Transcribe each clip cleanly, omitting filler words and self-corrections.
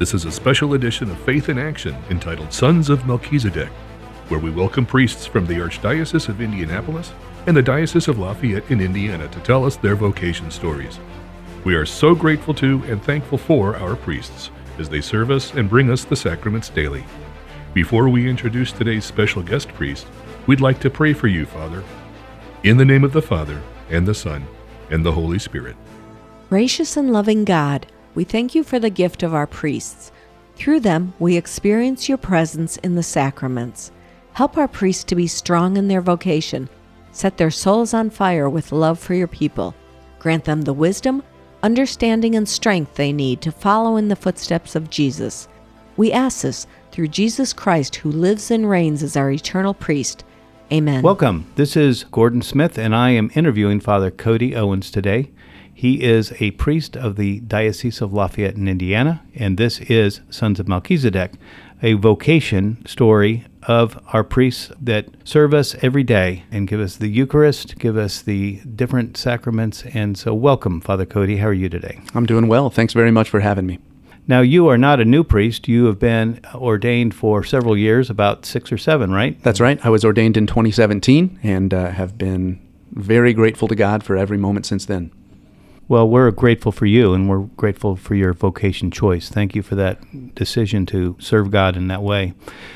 This is a special edition of Faith in Action entitled Sons of Melchizedek, where we welcome priests from the Archdiocese of Indianapolis and the Diocese of Lafayette in Indiana to tell us their vocation stories. We are so grateful to and thankful for our priests as they serve us and bring us the sacraments daily. Before we introduce today's special guest priest, we'd like to pray for you, Father. In the name of the Father, and the Son, and the Holy Spirit. Gracious and loving God, we thank you for the gift of our priests. Through them, we experience your presence in the sacraments. Help our priests to be strong in their vocation. Set their souls on fire with love for your people. Grant them the wisdom, understanding, and strength they need to follow in the footsteps of Jesus. We ask this through Jesus Christ, who lives and reigns as our eternal priest. Amen. Welcome. This is Gordon Smith, and I am interviewing Father Cody Owens today. He is a priest of the Diocese of Lafayette in Indiana, and this is Sons of Melchizedek, a vocation story of our priests that serve us every day and give us the Eucharist, give us the different sacraments. And so welcome, Father Cody. How are you today? I'm doing well. Thanks very much for having me. Now, you are not a new priest. You have been ordained for several years, about 6 or 7, right? That's right. I was ordained in 2017 and have been very grateful to God for every moment since then. Well, we're grateful for you, and we're grateful for your vocation choice. Thank you for that decision to serve God in that way.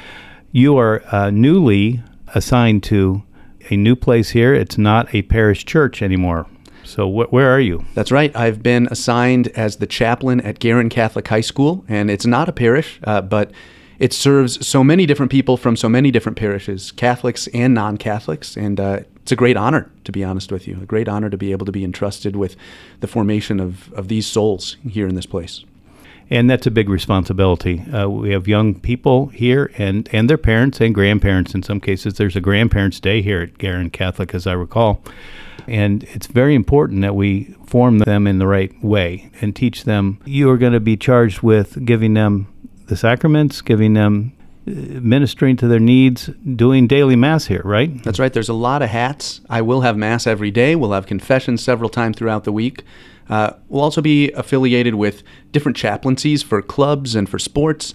You are newly assigned to a new place here. It's not a parish church anymore. So where are you? That's right. I've been assigned as the chaplain at Guerin Catholic High School, and it's not a parish, but it serves so many different people from so many different parishes, Catholics and non-Catholics, and it's a great honor, to be honest with you, a great honor to be able to be entrusted with the formation of these souls here in this place. And that's a big responsibility. We have young people here and their parents and grandparents. In some cases, there's a grandparents' day here at Guerin Catholic, as I recall. And it's very important that we form them in the right way and teach them. You are going to be charged with giving them the sacraments, giving them, ministering to their needs, doing daily Mass here, right? That's right. There's a lot of hats. I will have Mass every day. We'll have confession several times throughout the week. We'll also be affiliated with different chaplaincies for clubs and for sports,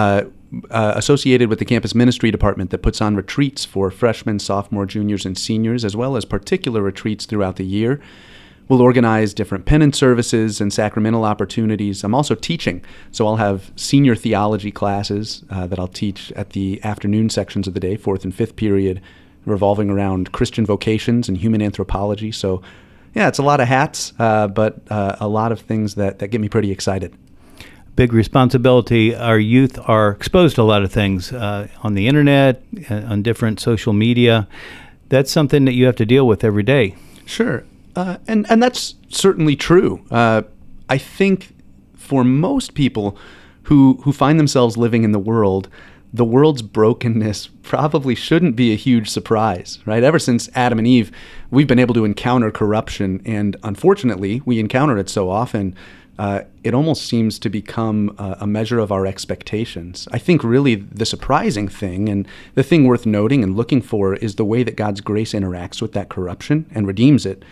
associated with the campus ministry department that puts on retreats for freshmen, sophomore, juniors, and seniors, as well as particular retreats throughout the year. We'll organize different penance services and sacramental opportunities. I'm also teaching, so I'll have senior theology classes that I'll teach at the afternoon sections of the day, 4th and 5th period, revolving around Christian vocations and human anthropology. So yeah, it's a lot of hats, but a lot of things that get me pretty excited. Big responsibility. Our youth are exposed to a lot of things on the internet, on different social media. That's something that you have to deal with every day. Sure. And that's certainly true. I think for most people who find themselves living in the world's brokenness probably shouldn't be a huge surprise, right? Ever since Adam and Eve, we've been able to encounter corruption, and unfortunately, we encounter it so often, it almost seems to become a measure of our expectations. I think really the surprising thing, and the thing worth noting and looking for, is the way that God's grace interacts with that corruption and redeems it.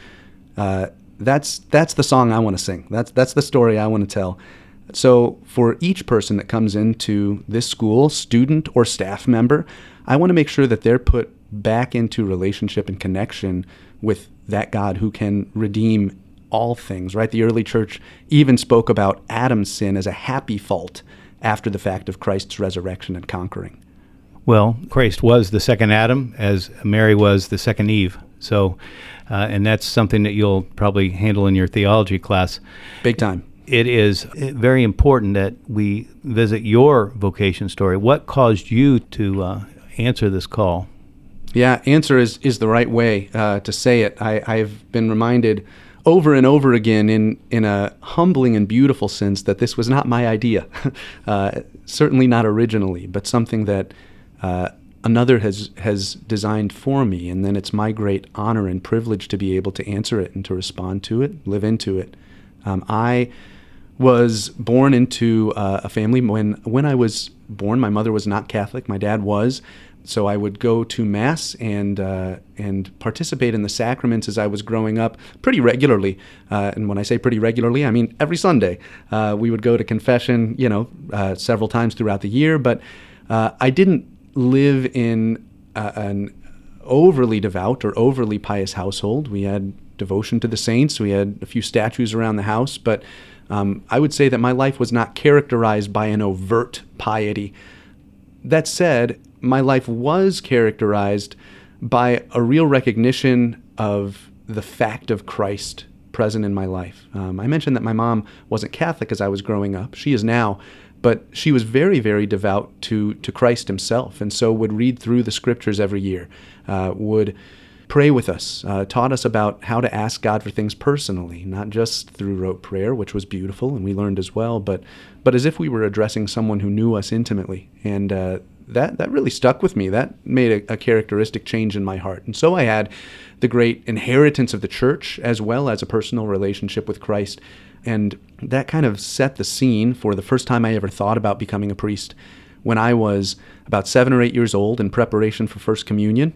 That's the song I want to sing. That's the story I want to tell. So for each person that comes into this school, student or staff member, I want to make sure that they're put back into relationship and connection with that God who can redeem all things, right? The early church even spoke about Adam's sin as a happy fault after the fact of Christ's resurrection and conquering. Well, Christ was the second Adam, as Mary was the second Eve. So, and that's something that you'll probably handle in your theology class. Big time. It is very important that we visit your vocation story. What caused you to answer this call? Yeah, answer is the right way to say it. I've been reminded over and over again in a humbling and beautiful sense that this was not my idea. Certainly not originally, but something that another has designed for me. And then it's my great honor and privilege to be able to answer it and to respond to it, live into it. I was born into a family. When I was born, my mother was not Catholic. My dad was, So I would go to Mass and participate in the sacraments as I was growing up pretty regularly. And when I say pretty regularly, I mean every Sunday. We would go to confession, several times throughout the year. But I didn't live in an overly devout or overly pious household. We had devotion to the saints. We had a few statues around the house. But I would say that my life was not characterized by an overt piety. That said, my life was characterized by a real recognition of the fact of Christ present in my life. I mentioned that my mom wasn't Catholic as I was growing up. She is now, but she was very, very devout to Christ himself, and so would read through the scriptures every year, would pray with us, taught us about how to ask God for things personally, not just through rote prayer, which was beautiful and we learned as well, but as if we were addressing someone who knew us intimately. And that really stuck with me. That made a characteristic change in my heart. And so I had the great inheritance of the church as well as a personal relationship with Christ. And that kind of set the scene for the first time I ever thought about becoming a priest. When I was about 7 or 8 years old in preparation for First Communion,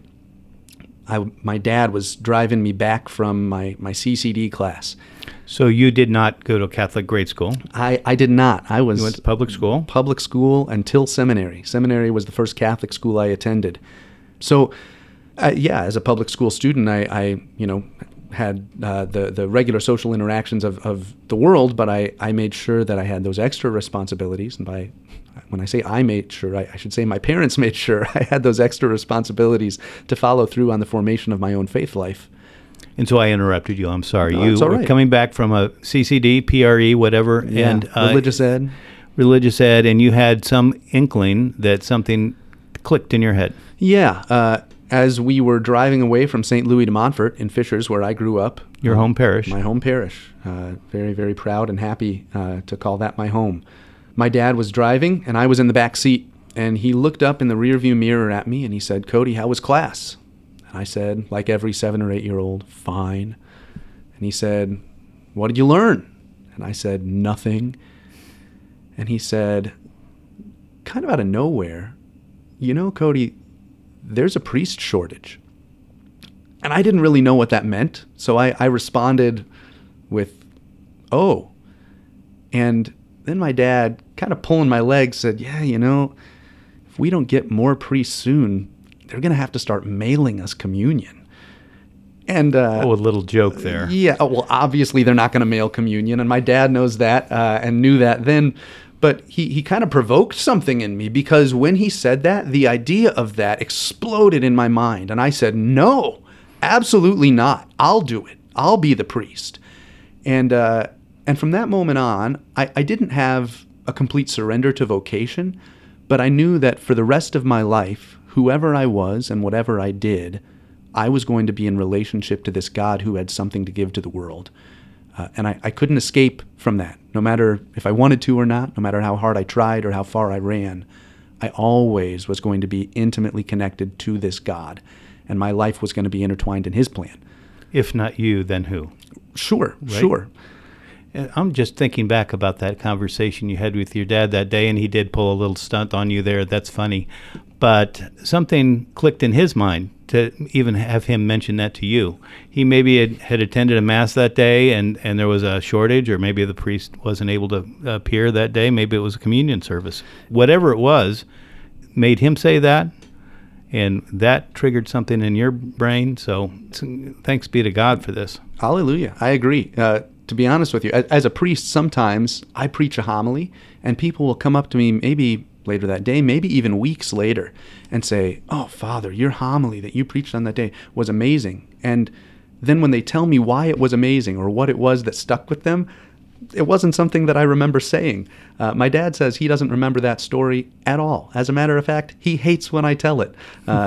my dad was driving me back from my CCD class. So you did not go to Catholic grade school? I did not. You went to public school? Public school until seminary. Seminary was the first Catholic school I attended. So, as a public school student, I had the regular social interactions of the world, but I made sure that I had those extra responsibilities. And when I say I made sure, I should say my parents made sure I had those extra responsibilities to follow through on the formation of my own faith life. And so I interrupted you. I'm sorry. No, you it's all were right. coming back from a CCD, PRE, whatever, Yeah, and religious ed. Religious ed, and you had some inkling that something clicked in your head. Yeah. As we were driving away from St. Louis de Montfort in Fishers, where I grew up. Your home parish. My home parish. Very, very proud and happy to call that my home. My dad was driving, and I was in the back seat, and he looked up in the rearview mirror at me, and he said, "Cody, how was class?" And I said, like every 7 or 8 year old, "Fine." And he said, "What did you learn?" And I said, "Nothing." And he said, kind of out of nowhere, "Cody, there's a priest shortage." And I didn't really know what that meant, so I responded with, "Oh." And then my dad, kind of pulling my leg, said, "Yeah, if we don't get more priests soon, they're going to have to start mailing us communion." And a little joke there. Yeah, well, obviously they're not going to mail communion, and my dad knows that and knew that then. But he kind of provoked something in me, because when he said that, the idea of that exploded in my mind. And I said, "No, absolutely not. I'll do it. I'll be the priest." And from that moment on, I didn't have a complete surrender to vocation, but I knew that for the rest of my life, whoever I was and whatever I did, I was going to be in relationship to this God who had something to give to the world. And I couldn't escape from that, no matter if I wanted to or not, no matter how hard I tried or how far I ran. I always was going to be intimately connected to this God, and my life was going to be intertwined in his plan. If not you, then who? Sure, Right? sure. I'm just thinking back about that conversation you had with your dad that day, and he did pull a little stunt on you there. That's funny. But something clicked in his mind to even have him mention that to you. He maybe had attended a mass that day, and there was a shortage, or maybe the priest wasn't able to appear that day. Maybe it was a communion service. Whatever it was, made him say that, and that triggered something in your brain. So thanks be to God for this. Hallelujah. I agree. To be honest with you, as a priest, sometimes I preach a homily, and people will come up to me maybe later that day, maybe even weeks later, and say, "Oh, Father, your homily that you preached on that day was amazing." And then when they tell me why it was amazing or what it was that stuck with them, it wasn't something that I remember saying. My dad says he doesn't remember that story at all. As a matter of fact, he hates when I tell it.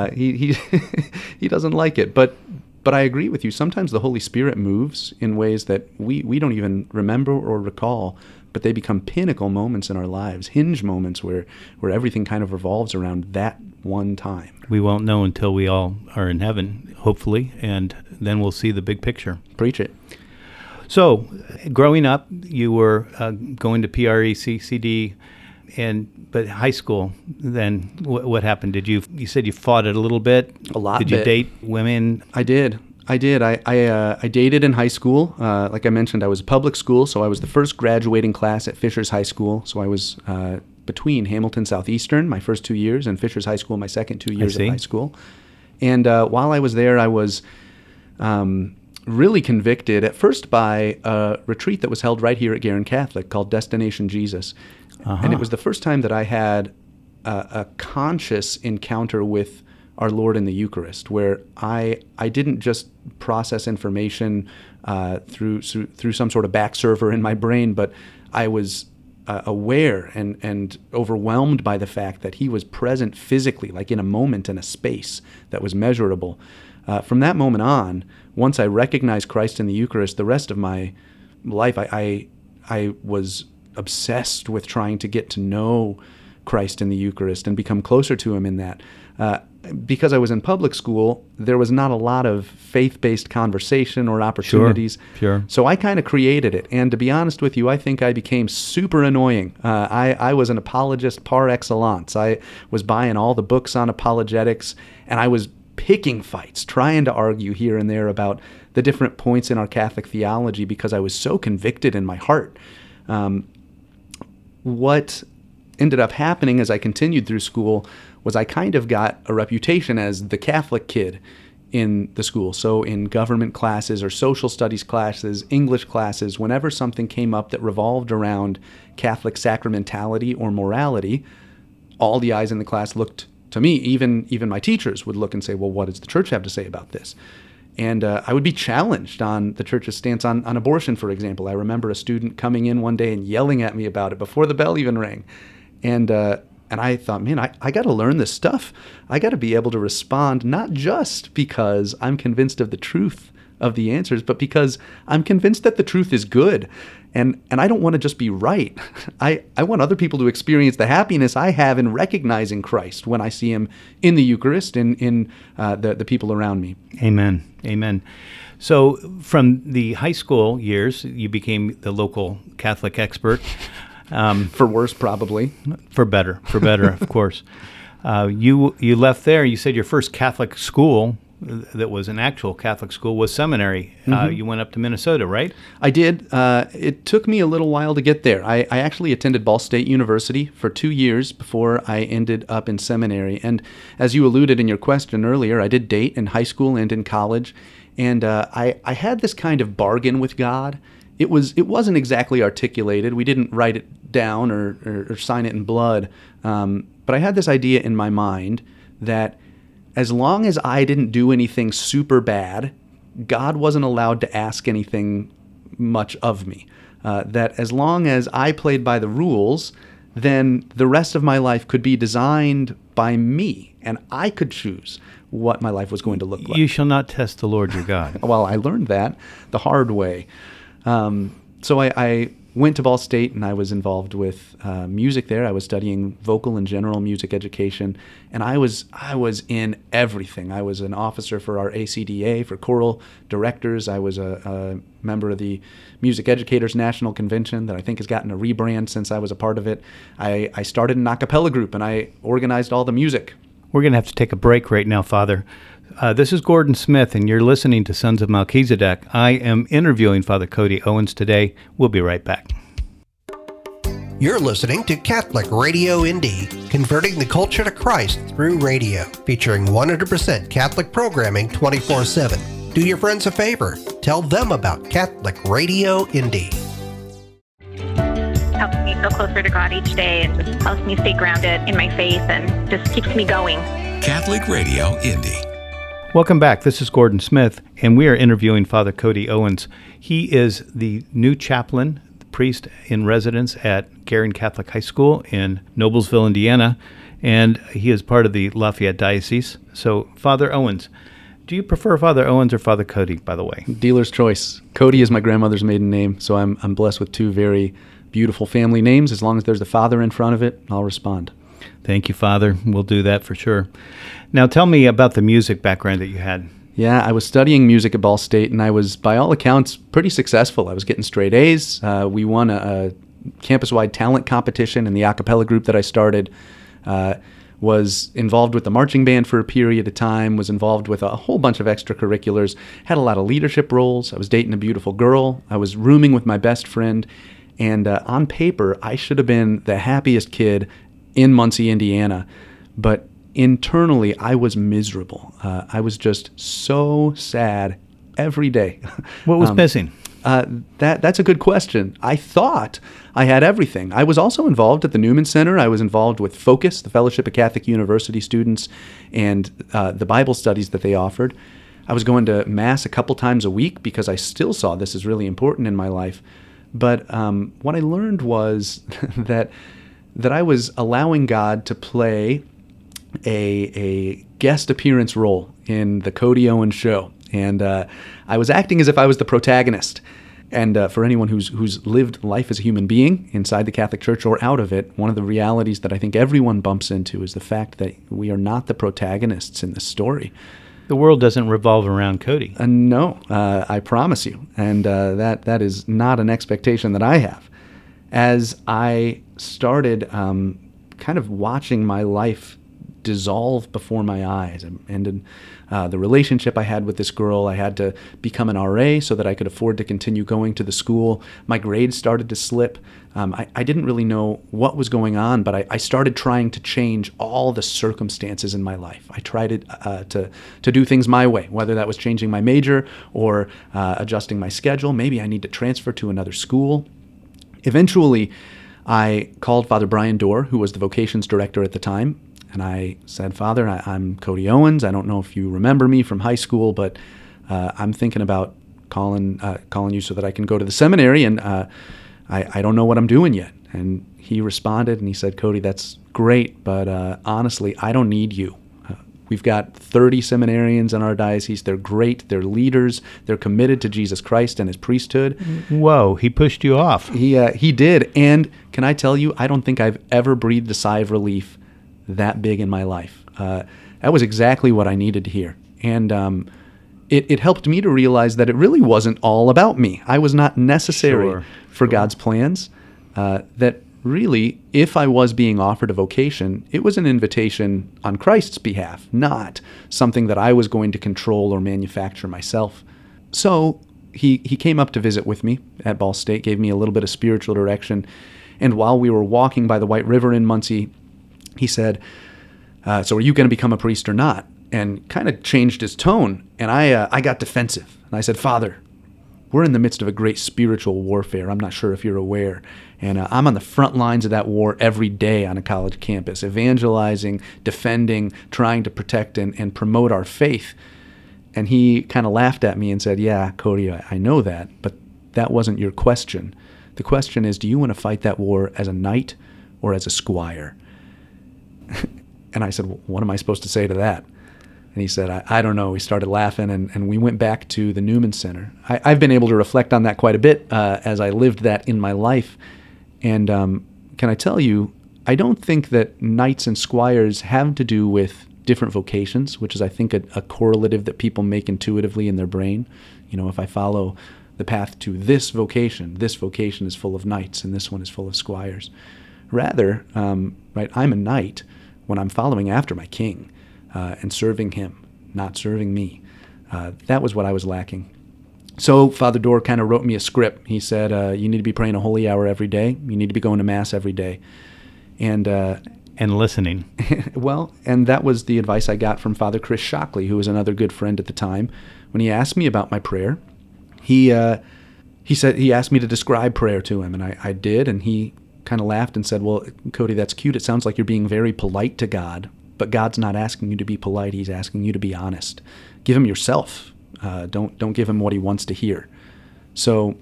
He doesn't like it. But I agree with you. Sometimes the Holy Spirit moves in ways that we don't even remember or recall, but they become pinnacle moments in our lives, hinge moments where everything kind of revolves around that one time. We won't know until we all are in heaven, hopefully, and then we'll see the big picture. Preach it. So, growing up, you were going to PRE, CCD, But high school, then what happened? You said you fought it a little bit? A lot. Did you date women? I did. I dated in high school. Like I mentioned, I was public school, so I was the first graduating class at Fishers High School. So I was between Hamilton Southeastern, my first 2 years, and Fishers High School, my second 2 years of high school. And while I was there, I was really convicted at first by a retreat that was held right here at Guerin Catholic called Destination Jesus. And it was the first time that I had a conscious encounter with our Lord in the Eucharist, where I didn't just process information through some sort of back server in my brain, but I was aware and overwhelmed by the fact that he was present physically, like in a moment and a space that was measurable. From that moment on, once I recognized Christ in the Eucharist, the rest of my life, I was obsessed with trying to get to know Christ in the Eucharist and become closer to him in that. Because I was in public school, there was not a lot of faith-based conversation or opportunities. Sure. So I kind of created it. And to be honest with you, I think I became super annoying. I was an apologist par excellence. I was buying all the books on apologetics, and I was picking fights, trying to argue here and there about the different points in our Catholic theology because I was so convicted in my heart. What ended up happening as I continued through school was I kind of got a reputation as the Catholic kid in the school. So in government classes or social studies classes, English classes, whenever something came up that revolved around Catholic sacramentality or morality, all the eyes in the class looked to me. Even my teachers would look and say, well, what does the church have to say about this? And I would be challenged on the church's stance on abortion, for example. I remember a student coming in one day and yelling at me about it before the bell even rang. And I thought, man, I got to learn this stuff. I got to be able to respond, not just because I'm convinced of the truth of the answers, but because I'm convinced that the truth is good. And I don't want to just be right. I want other people to experience the happiness I have in recognizing Christ when I see him in the Eucharist and in the people around me. Amen. Amen. So from the high school years, you became the local Catholic expert. For worse, probably. For better, of course. You left there. You said your first Catholic school that was an actual Catholic school was seminary. You went up to Minnesota, right? I did. It took me a little while to get there. I actually attended Ball State University for 2 years before I ended up in seminary. And as you alluded in your question earlier, I did date in high school and in college. And I had this kind of bargain with God. It wasn't exactly articulated. We didn't write it down or sign it in blood. But I had this idea in my mind that as long as I didn't do anything super bad, God wasn't allowed to ask anything much of me. That as long as I played by the rules, then the rest of my life could be designed by me, and I could choose what my life was going to look like. You shall not test the Lord your God. Well, I learned that the hard way. So I went to Ball State, and I was involved with music there. I was studying vocal and general music education, and I was in everything. I was an officer for our ACDA, for choral directors. I was a member of the Music Educators National Convention that I think has gotten a rebrand since I was a part of it. I started an a cappella group, and I organized all the music. We're going to have to take a break right now, Father. This is Gordon Smith, and you're listening to Sons of Melchizedek. I am interviewing Father Cody Owens today. We'll be right back. You're listening to Catholic Radio Indy, converting the culture to Christ through radio, featuring 100% Catholic programming 24/7. Do your friends a favor. Tell them about Catholic Radio Indy. Helps me feel closer to God each day and just helps me stay grounded in my faith and just keeps me going. Catholic Radio Indy. Welcome back. This is Gordon Smith, and we are interviewing Father Cody Owens. He is the new chaplain, the priest in residence at Guerin Catholic High School in Noblesville, Indiana, and he is part of the Lafayette Diocese. So, Father Owens, do you prefer Father Owens or Father Cody, by the way? Dealer's choice. Cody is my grandmother's maiden name, so I'm blessed with two very beautiful family names. As long as there's a father in front of it, I'll respond. Thank you, Father. We'll do that for sure. Now, tell me about the music background that you had. Yeah, I was studying music at Ball State, and I was, by all accounts, pretty successful. I was getting straight A's. We won a campus-wide talent competition in the a cappella group that I started, was involved with the marching band for a period of time, was involved with a whole bunch of extracurriculars, had a lot of leadership roles. I was dating a beautiful girl. I was rooming with my best friend. And on paper, I should have been the happiest kid in Muncie, Indiana. But internally, I was miserable. I was just so sad every day. What was missing? That's a good question. I thought I had everything. I was also involved at the Newman Center. I was involved with Focus, the Fellowship of Catholic University Students, and the Bible studies that they offered. I was going to Mass a couple times a week because I still saw this as really important in my life. But what I learned was that I was allowing God to play a guest appearance role in the Cody Owens show. And I was acting as if I was the protagonist. And for anyone who's lived life as a human being inside the Catholic Church or out of it, one of the realities that I think everyone bumps into is the fact that we are not the protagonists in this story. The world doesn't revolve around Cody. No, I promise you. And that is not an expectation that I have. As I started kind of watching my life dissolve before my eyes, and the relationship I had with this girl, I had to become an RA so that I could afford to continue going to the school. My grades started to slip. I didn't really know what was going on, but I started trying to change all the circumstances in my life. I tried to do things my way, whether that was changing my major or adjusting my schedule. Maybe I need to transfer to another school. Eventually, I called Father Brian Dorr, who was the vocations director at the time, and I said, Father, I'm Cody Owens. I don't know if you remember me from high school, but I'm thinking about calling you so that I can go to the seminary, and I don't know what I'm doing yet. And he responded, and he said, Cody, that's great, but honestly, I don't need you. We've got 30 seminarians in our diocese. They're great. They're leaders. They're committed to Jesus Christ and his priesthood. Whoa, he pushed you off. He did. And can I tell you, I don't think I've ever breathed a sigh of relief that big in my life. That was exactly what I needed to hear. And it helped me to realize that it really wasn't all about me. I was not necessary for God's plans. That really, if I was being offered a vocation, it was an invitation on Christ's behalf, not something that I was going to control or manufacture myself. So he came up to visit with me at Ball State, gave me a little bit of spiritual direction. And while we were walking by the White River in Muncie, he said, so are you going to become a priest or not? And kind of changed his tone. And I got defensive. And I said, Father, we're in the midst of a great spiritual warfare. I'm not sure if you're aware. And I'm on the front lines of that war every day on a college campus, evangelizing, defending, trying to protect and promote our faith. And he kind of laughed at me and said, yeah, Cody, I know that, but that wasn't your question. The question is, do you want to fight that war as a knight or as a squire? And I said, well, what am I supposed to say to that? And he said, I don't know. We started laughing, and we went back to the Newman Center. I've been able to reflect on that quite a bit as I lived that in my life. And can I tell you, I don't think that knights and squires have to do with different vocations, which is, I think, a correlative that people make intuitively in their brain. You know, if I follow the path to this vocation is full of knights, and this one is full of squires. Rather, right, I'm a knight when I'm following after my king and serving him, not serving me. That was what I was lacking. So Father Dorr kind of wrote me a script. He said, you need to be praying a holy hour every day. You need to be going to Mass every day. And listening. Well, and that was the advice I got from Father Chris Shockley, who was another good friend at the time. When he asked me about my prayer, he said he asked me to describe prayer to him, and I did, and he kind of laughed and said, well, Cody, that's cute. It sounds like you're being very polite to God, but God's not asking you to be polite. He's asking you to be honest. Give him yourself. Don't give him what he wants to hear. So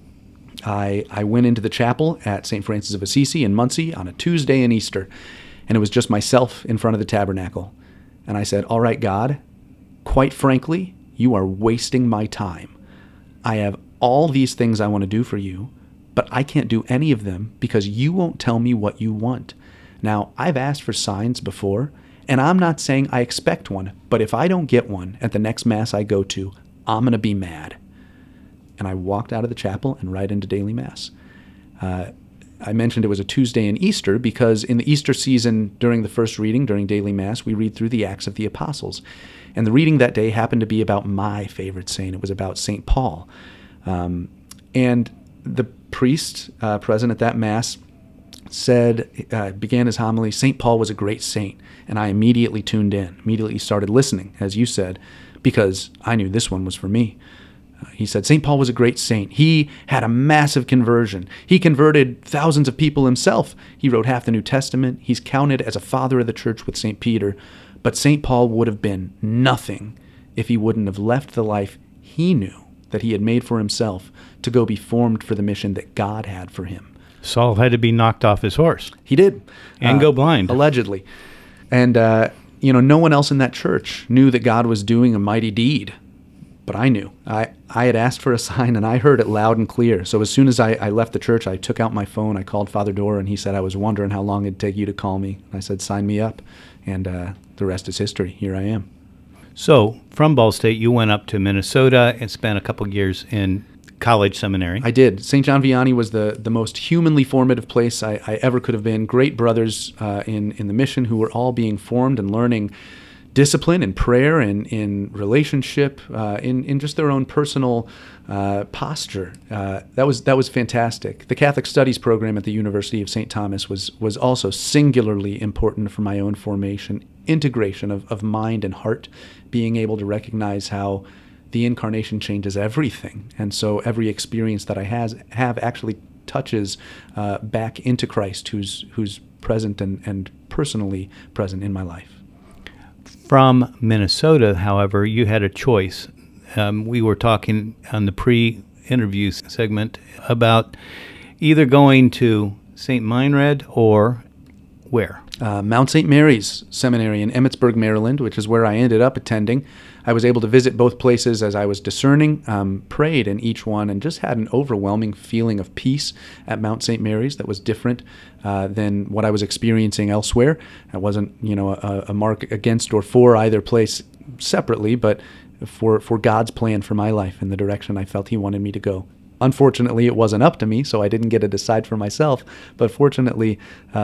I went into the chapel at St. Francis of Assisi in Muncie on a Tuesday in Easter, and it was just myself in front of the tabernacle. And I said, all right, God, quite frankly, you are wasting my time. I have all these things I want to do for you, but I can't do any of them because you won't tell me what you want. Now, I've asked for signs before, and I'm not saying I expect one, but if I don't get one at the next Mass I go to, I'm going to be mad. And I walked out of the chapel and right into daily Mass. I mentioned it was a Tuesday in Easter because in the Easter season, during the first reading, during daily Mass, we read through the Acts of the Apostles. And the reading that day happened to be about my favorite saint. It was about St. Paul. And the priest present at that Mass began his homily, St. Paul was a great saint. And I immediately tuned in, immediately started listening, as you said, because I knew this one was for me. He said, St. Paul was a great saint. He had a massive conversion. He converted thousands of people himself. He wrote half the New Testament. He's counted as a father of the church with St. Peter. But St. Paul would have been nothing if he wouldn't have left the life he knew that he had made for himself to go be formed for the mission that God had for him. Saul had to be knocked off his horse. He did. And go blind. Allegedly. And, no one else in that church knew that God was doing a mighty deed. But I knew. I had asked for a sign, and I heard it loud and clear. So as soon as I left the church, I took out my phone. I called Father Dorr, and he said, I was wondering how long it'd take you to call me. I said, sign me up. And the rest is history. Here I am. So from Ball State, you went up to Minnesota and spent a couple years in college seminary. I did. St. John Vianney was the most humanly formative place I ever could have been. Great brothers in the mission who were all being formed and learning discipline and prayer and in relationship, in just their own personal posture. That was fantastic. The Catholic Studies program at the University of St. Thomas was also singularly important for my own formation, integration of mind and heart, being able to recognize how the incarnation changes everything. And so every experience that I have actually touches back into Christ, who's present and personally present in my life. From Minnesota, however, you had a choice. We were talking on the pre-interview segment about either going to St. Meinrad or where? Mount St. Mary's Seminary in Emmitsburg, Maryland, which is where I ended up attending. I was able to visit both places as I was discerning, prayed in each one, and just had an overwhelming feeling of peace at Mount St. Mary's that was different than what I was experiencing elsewhere. It wasn't, a mark against or for either place separately, but for God's plan for my life and the direction I felt He wanted me to go. Unfortunately, it wasn't up to me, so I didn't get to decide for myself. But fortunately,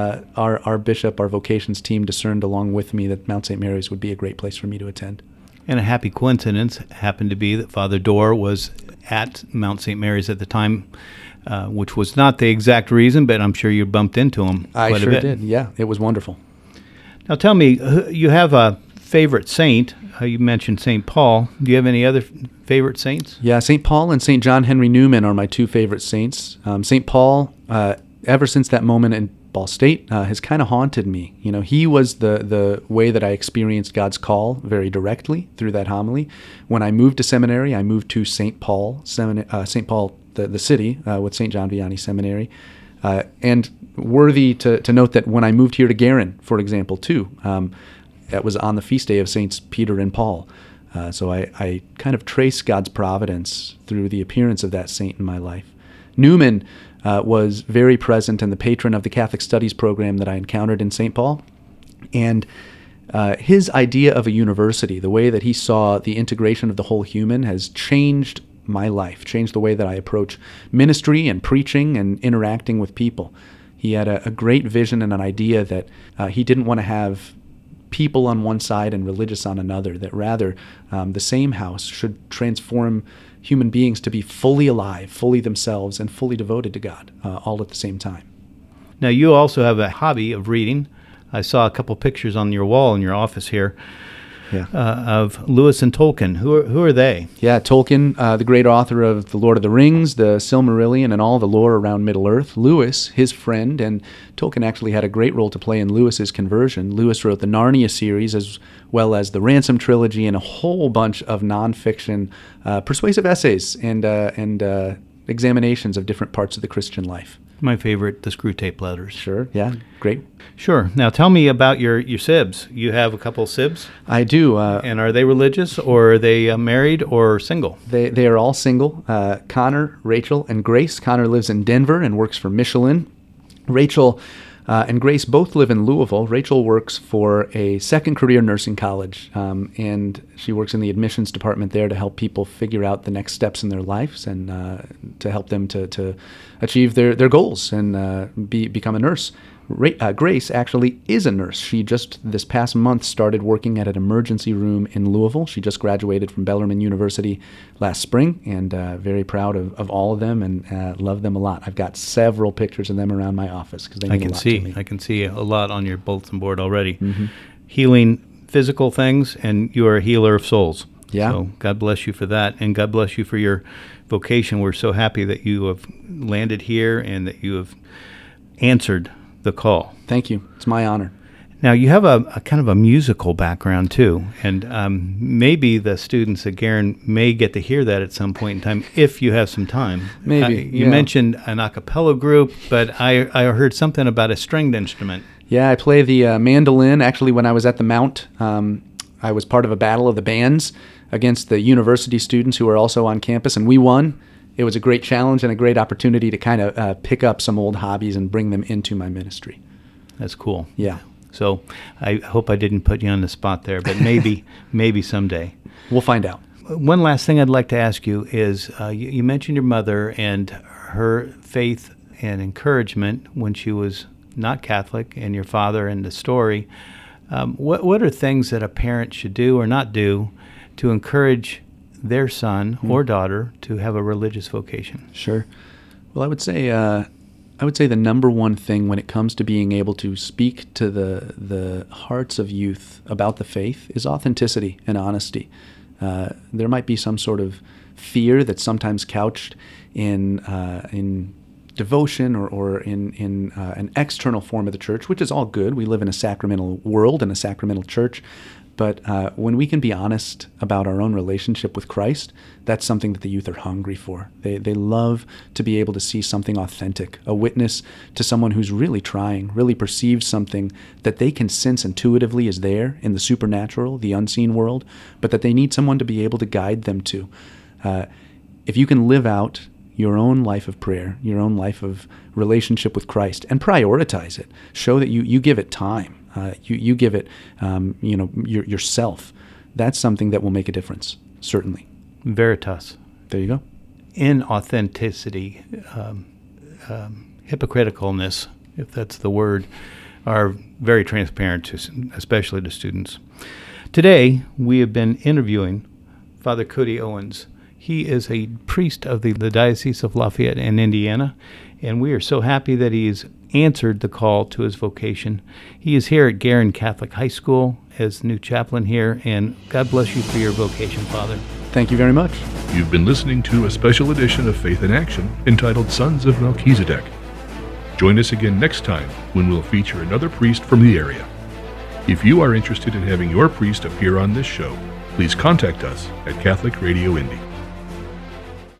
our bishop, our vocations team discerned along with me that Mount St. Mary's would be a great place for me to attend. And a happy coincidence happened to be that Father Dorr was at Mount St. Mary's at the time, which was not the exact reason, but I'm sure you bumped into him quite a bit. I sure did, yeah. It was wonderful. Now tell me, you have a favorite saint. You mentioned St. Paul. Do you have any other favorite saints? Yeah, St. Paul and St. John Henry Newman are my two favorite saints. St. Paul, ever since that moment in Ball State, has kind of haunted me. He was the way that I experienced God's call very directly through that homily. When I moved to seminary, I moved to St. Paul, St. Paul, the city, with St. John Vianney Seminary. And worthy to note that when I moved here to Guerin, for example, too, that was on the feast day of Saints Peter and Paul. So I kind of trace God's providence through the appearance of that saint in my life. Newman was very present and the patron of the Catholic Studies program that I encountered in St. Paul. And his idea of a university, the way that he saw the integration of the whole human, has changed my life, changed the way that I approach ministry and preaching and interacting with people. He had a great vision and an idea that he didn't want to have people on one side and religious on another, that rather the same house should transform human beings to be fully alive, fully themselves, and fully devoted to God, all at the same time. Now, you also have a hobby of reading. I saw a couple pictures on your wall in your office here of Lewis and Tolkien. Who are they? Yeah, Tolkien, the great author of The Lord of the Rings, the Silmarillion, and all the lore around Middle-earth. Lewis, his friend, and Tolkien actually had a great role to play in Lewis's conversion. Lewis wrote the Narnia series as well as the Ransom trilogy and a whole bunch of nonfiction persuasive essays and examinations of different parts of the Christian life. My favorite, the Screwtape Letters. Sure, yeah, great. Sure. Now tell me about your sibs. You have a couple sibs? I do. And are they religious, or are they married, or single? They are all single. Connor, Rachel, and Grace. Connor lives in Denver and works for Michelin. Rachel and Grace both live in Louisville. Rachel works for a second career nursing college, and she works in the admissions department there to help people figure out the next steps in their lives and to help them to achieve their goals and become a nurse. Grace actually is a nurse. She just this past month started working at an emergency room in Louisville. She just graduated from Bellarmine University last spring, and very proud of all of them and love them a lot. I've got several pictures of them around my office because they mean a lot to me. I can see a lot on your bulletin board already. Mm-hmm. Healing physical things, and you are a healer of souls. Yeah. So God bless you for that, and God bless you for your vocation. We're so happy that you have landed here and that you have answered the call. Thank you. It's my honor. Now, you have a kind of a musical background, too, and maybe the students at Guerin may get to hear that at some point in time, if you have some time. Maybe. You mentioned an a cappella group, but I heard something about a stringed instrument. Yeah, I play the mandolin. Actually, when I was at the Mount, I was part of a battle of the bands against the university students who are also on campus, and we won. It was a great challenge and a great opportunity to kind of pick up some old hobbies and bring them into my ministry. That's cool. Yeah. So I hope I didn't put you on the spot there, but maybe someday. We'll find out. One last thing I'd like to ask you is you mentioned your mother and her faith and encouragement when she was not Catholic, and your father and the story. What are things that a parent should do or not do to encourage their son or daughter to have a religious vocation? Sure. Well, I would say the number one thing when it comes to being able to speak to the hearts of youth about the faith is authenticity and honesty. There might be some sort of fear that's sometimes couched in devotion or in an external form of the church, which is all good. We live in a sacramental world and a sacramental church. But when we can be honest about our own relationship with Christ, that's something that the youth are hungry for. They love to be able to see something authentic, a witness to someone who's really trying, really perceives something that they can sense intuitively is there in the supernatural, the unseen world, but that they need someone to be able to guide them to. If you can live out your own life of prayer, your own life of relationship with Christ, and prioritize it, show that you give it time. You give it, yourself. That's something that will make a difference, certainly. Veritas. There you go. Inauthenticity, hypocriticalness, if that's the word, are very transparent, especially to students. Today, we have been interviewing Father Cody Owens. He is a priest of the Diocese of Lafayette in Indiana, and we are so happy that he's answered the call to his vocation. He is here at Guerin Catholic High School as new chaplain here, and God bless you for your vocation, Father. Thank you very much. You've been listening to a special edition of Faith in Action entitled Sons of Melchizedek. Join us again next time when we'll feature another priest from the area. If you are interested in having your priest appear on this show, please contact us at Catholic Radio Indy.